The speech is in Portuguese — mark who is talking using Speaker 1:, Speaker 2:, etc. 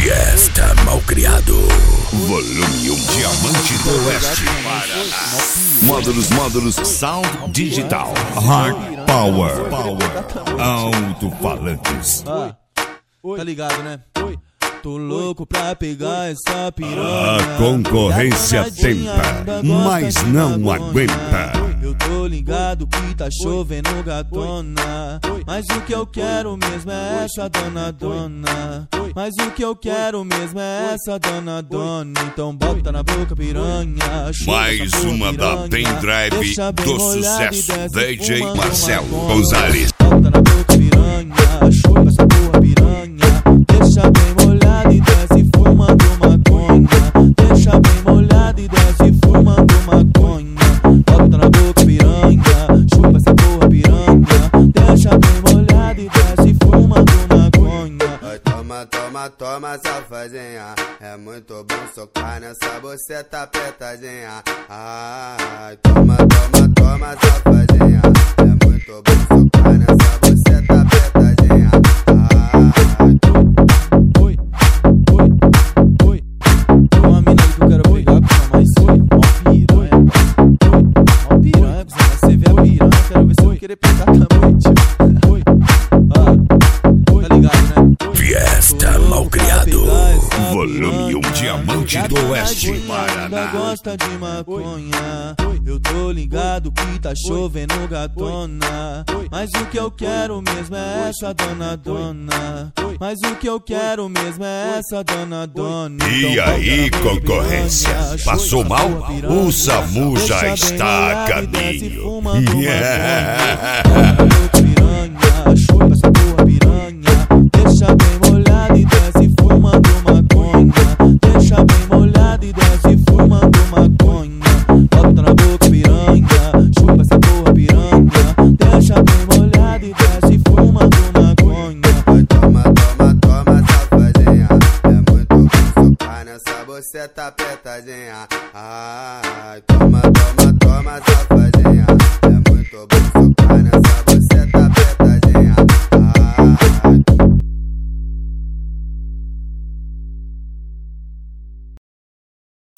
Speaker 1: Fiesta Malcriado. Volume 1. Diamante do Oeste. Módulos Sound Digital. Hard Power. Alto-falantes.
Speaker 2: Tá ligado, né? Tô louco pra pegar essa piranha.
Speaker 1: A concorrência tenta, mas não aguenta.
Speaker 2: Eu tô ligado que tá chovendo gatona, mas o que eu quero mesmo é essa dona. Mas o que eu quero mesmo é essa dona. Então bota na boca piranha.
Speaker 1: Mais uma da Pendrive do sucesso, DJ Marcelo Gonzalez.
Speaker 2: Bota na boca piranha, chupa essa porra piranha. Deixa bem molhado e desce fumando maconha. Deixa bem molhado e desce fumando maconha. Bota na boca piranha, chupa essa porra piranha. Deixa bem molhado e desce fumando maconha.
Speaker 3: Oi, toma, safadinha. É muito bom socar nessa buceta apertadinha. Ai, toma, safadinha. É muito bom socar nessa buceta apertadinha. Ai,
Speaker 2: Oi. Uma mina que eu quero pegar com essa mais Ó piranha, você vê a piranha. Quero ver se eu vou querer pegar também, tio. Tá ligado, né?
Speaker 1: Fiesta Malcriado. Volume 1. Diamante do Oeste.
Speaker 2: Paraná. Gosta de maconha. Eu tô ligado que tá chovendo gatona, mas o que eu quero mesmo é essa dona. Mas o que eu quero mesmo é essa dona.
Speaker 1: E aí, concorrência? Passou mal? O SAMU já está a caminho.
Speaker 2: Piranha, chupa essa porra piranha. Deixa bem molhado e desce fumando maconha. Deixa bem molhado e desce fumando maconha. Bota na boca piranha, chupa essa porra piranha. Deixa bem molhado e desce fumando maconha.
Speaker 3: oi, toma, safadinha. É muito bom socar nessa buceta apertadinha. Ai, toma, safadinha. É muito bom socar nessa